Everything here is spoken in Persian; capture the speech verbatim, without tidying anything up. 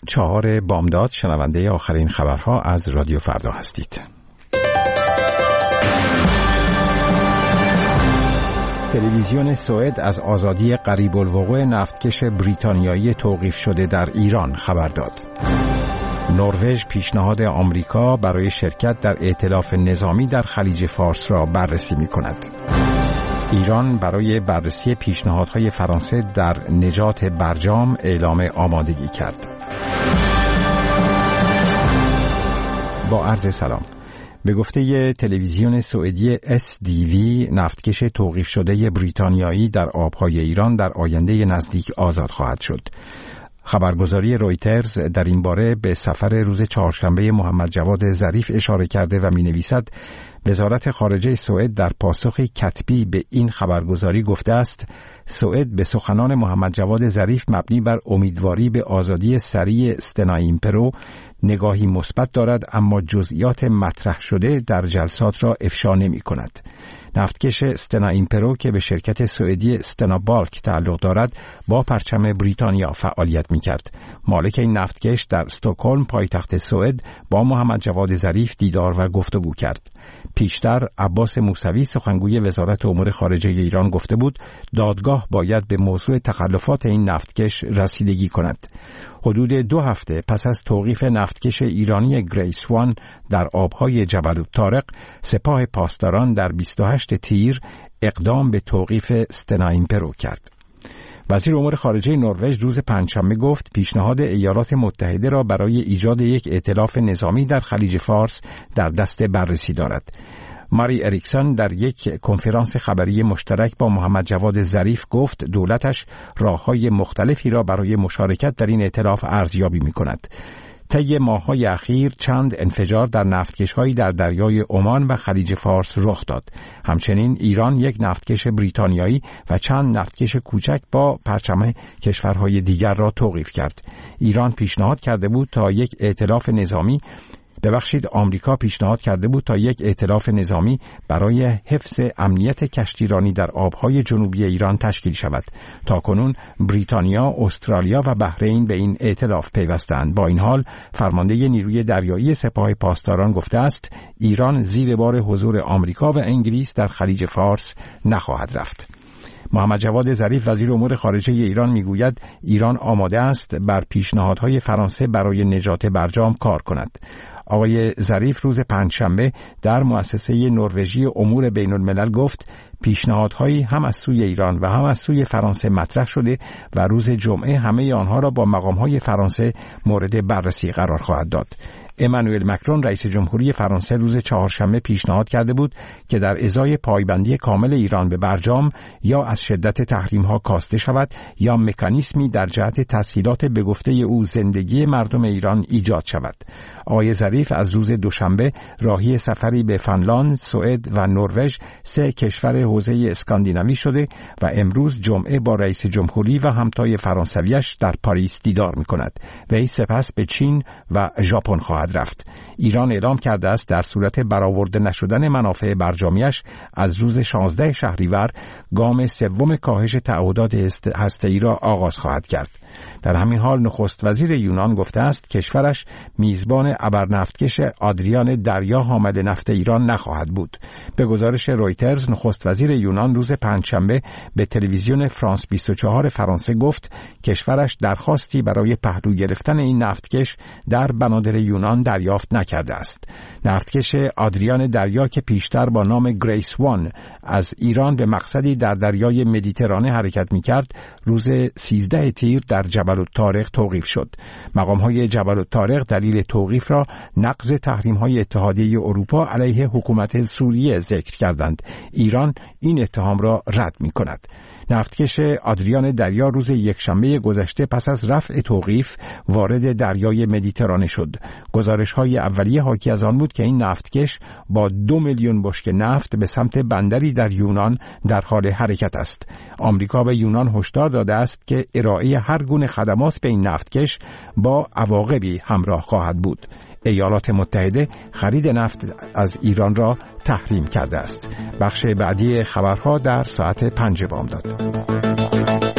چهار بامداد شنونده آخرین خبرها از رادیو فردا هستید. تلویزیون سوئد از آزادی قریب الوقوع نفتکش بریتانیایی توقیف شده در ایران خبر داد. نروژ پیشنهاد آمریکا برای شرکت در ائتلاف نظامی در خلیج فارس را بررسی می کند. ایران برای بررسی پیشنهادهای فرانسه در نجات برجام اعلام آمادگی کرد. با عرض سلام. به گفته تلویزیون سوئدی اس دی وی نفتکش توقیف شده بریتانیایی در آبهای ایران در آینده نزدیک آزاد خواهد شد. خبرگزاری رویترز در این باره به سفر روز چهارشنبه محمد جواد ظریف اشاره کرده و می نویسد وزارت خارجه سوئد در پاسخی کتبی به این خبرگزاری گفته است سوئد به سخنان محمد جواد ظریف مبنی بر امیدواری به آزادی سریع استنا ایمپرو نگاهی مثبت دارد، اما جزئیات مطرح شده در جلسات را افشا نمی کند. نفتکش استنا ایمپرو که به شرکت سوئدی استنا بالک تعلق دارد با پرچم بریتانیا فعالیت می کرد. مالک این نفتکش در استکهلم پایتخت سوئد با محمد جواد ظریف دیدار و گفتگو کرد. پیشتر عباس موسوی سخنگوی وزارت امور خارجه ایران گفته بود دادگاه باید به موضوع تخلفات این نفتکش رسیدگی کند. حدود دو هفته پس از توقیف نفتکش ایرانی گریس وان در آبهای جبل الطارق، سپاه پاسداران در بیست و هشت تیر اقدام به توقیف استنا ایمپرو کرد. وزیر امور خارجه نروژ روز پنجشنبه گفت پیشنهاد ایالات متحده را برای ایجاد یک ائتلاف نظامی در خلیج فارس در دست بررسی دارد. ماری اریکسون در یک کنفرانس خبری مشترک با محمد جواد ظریف گفت دولتش راه‌های مختلفی را برای مشارکت در این ائتلاف ارزیابی می‌کند. طی ماه‌های اخیر چند انفجار در نفتکش‌هایی در دریای عمان و خلیج فارس رخ داد. همچنین ایران یک نفتکش بریتانیایی و چند نفتکش کوچک با پرچم کشورهای دیگر را توقیف کرد. ایران پیشنهاد کرده بود تا یک ائتلاف نظامی ببخشید آمریکا پیشنهاد کرده بود تا یک ائتلاف نظامی برای حفظ امنیت کشتیرانی در آبهای جنوبی ایران تشکیل شود. تاکنون بریتانیا، استرالیا و بحرین به این ائتلاف پیوستند. با این حال فرمانده نیروی دریایی سپاه پاسداران گفته است ایران زیر بار حضور آمریکا و انگلیس در خلیج فارس نخواهد رفت. محمد جواد ظریف وزیر امور خارجه ایران میگوید ایران آماده است بر پیشنهادهای فرانسه برای نجات برجام کار کند. آقای ظریف روز پنجشنبه در مؤسسه نروژی امور بین الملل گفت پیشنهادهایی هم از سوی ایران و هم از سوی فرانسه مطرح شده و روز جمعه همه آنها را با مقامهای فرانسه مورد بررسی قرار خواهد داد. امانوئل مکرون رئیس جمهوری فرانسه روز چهارشنبه پیشنهاد کرده بود که در ازای پایبندی کامل ایران به برجام یا از شدت تحریم‌ها کاسته شود یا مکانیزمی در جهت تسهیلات به گفته او زندگی مردم ایران ایجاد شود. آقای ظریف از روز دوشنبه راهی سفری به فنلاند، سوئد و نروژ، سه کشور حوزه اسکاندیناوی شده و امروز جمعه با رئیس جمهوری و همتای فرانسویش در پاریس دیدار می‌کند. وی سپس به چین و ژاپن خواهد رفت. ایران اعلام کرده است در صورت برآورده نشدن منافع برجامیش از روز شانزده شهریور گام سوم کاهش تعهدات هسته‌ای را آغاز خواهد کرد. در همین حال نخست وزیر یونان گفته است کشورش میزبان ابرنفتکش آدریان دریا حامل نفت ایران نخواهد بود. به گزارش رویترز نخست وزیر یونان روز پنجشنبه به تلویزیون فرانس بیست و چهار فرانسه گفت کشورش درخواستی برای پهلو گرفتن این نفتکش در بنادر یونان دریافت نکرده است. نفتکش آدریان دریا که پیشتر با نام گریس وان از ایران به مقصدی در دریای مدیترانه حرکت می‌کرد روز سیزده تیر در جبل الطارق توقیف شد. مقام‌های جبل الطارق دلیل توقیف را نقض تحریم‌های اتحادیه اروپا علیه حکومت سوریه ذکر کردند. ایران این اتهام را رد می‌کند. نفتکش آدریان دریا روز یکشنبه گذشته پس از رفع توقیف وارد دریای مدیترانه شد. گزارش‌های اولیه حاکی از آن بود که این نفتکش با دو میلیون بشکه نفت به سمت بندری در یونان در حال حرکت است. آمریکا به یونان هشدار داده است که ارائه هر گونه خدمات به این نفتکش با عواقبی همراه خواهد بود. ایالات متحده خرید نفت از ایران را تحریم کرده است. بخش بعدی خبرها در ساعت پنج بامداد.